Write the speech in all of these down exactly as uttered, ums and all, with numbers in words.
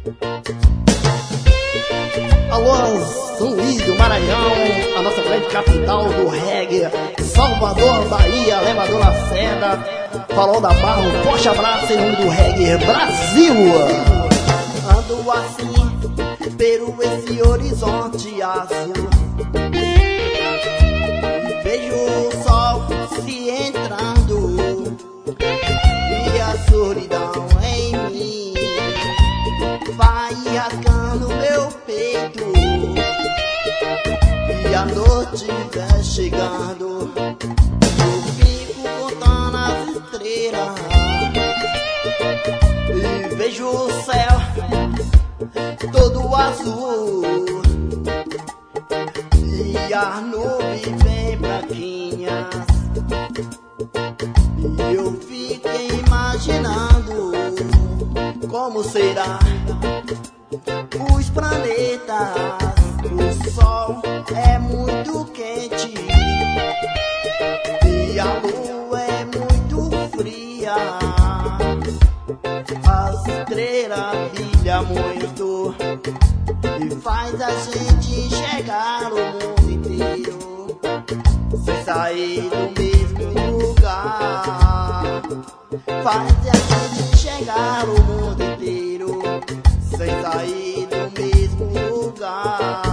Alô, São Luís do Maranhão, a nossa grande capital do reggae. Salvador, Bahia, Elevador Lacerda, Farol da Barra, um forte abraço em nome do reggae Brasil. Ando assim, pelo esse horizonte azul, vejo o sol se entrando e a solidão em mim vai rasgando meu peito, e a noite vai chegando, eu fico contando as estrelas e vejo o céu todo azul e as nuvens bem branquinhas, e eu fico imaginando como será os planetas. O sol é muito quente e a lua é muito fria, as estrelas brilham muito e faz a gente enxergar o mundo inteiro sem sair do mesmo lugar. Faz a gente enxergar o mundo inteiro sem sair do mesmo lugar.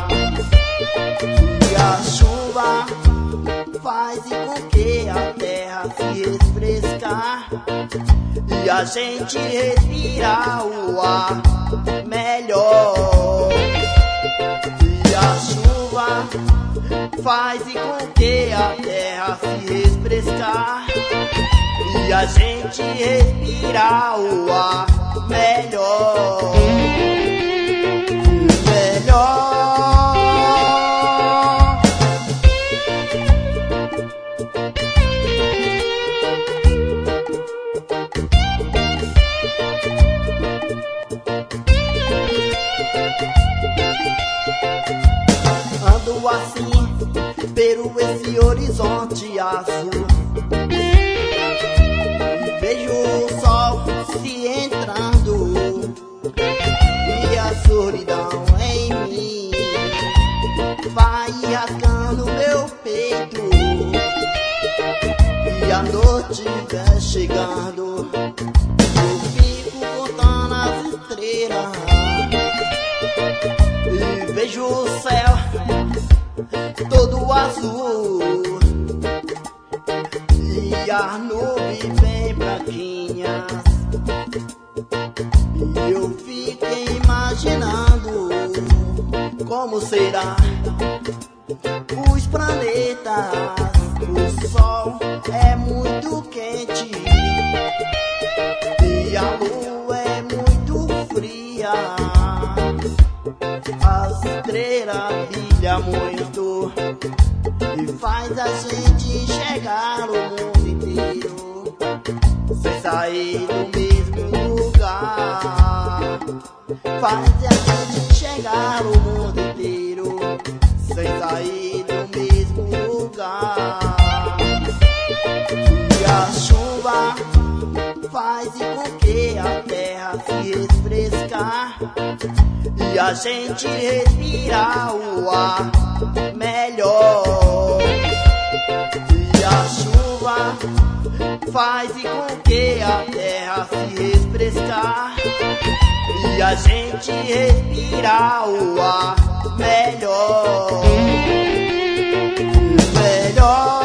E a chuva faz com que a terra se refrescar e a gente respira o ar melhor. E a chuva faz com que a terra se refrescar e a gente respira o ar melhor. Melhor. Ando assim, pelo esse horizonte azul, vejo o sol se entrando e a solidão em mim vai rasgando meu peito, e a noite vai chegando, eu fico contando as estrelas e vejo o céu todo azul e as nuvens bem branquinhas, e eu fico imaginando como será os planetas. O sol é muito quente e a lua é muito fria, as estrelas brilham muito e faz a gente enxergar o mundo inteiro sem sair do mesmo lugar. Faz a gente enxergar o mundo inteiro sem sair do mesmo lugar. E a chuva faz com que a terra se refrescar e a gente respira o ar melhor. E a chuva faz com que a terra se refrescar e a gente respira o ar melhor. Melhor.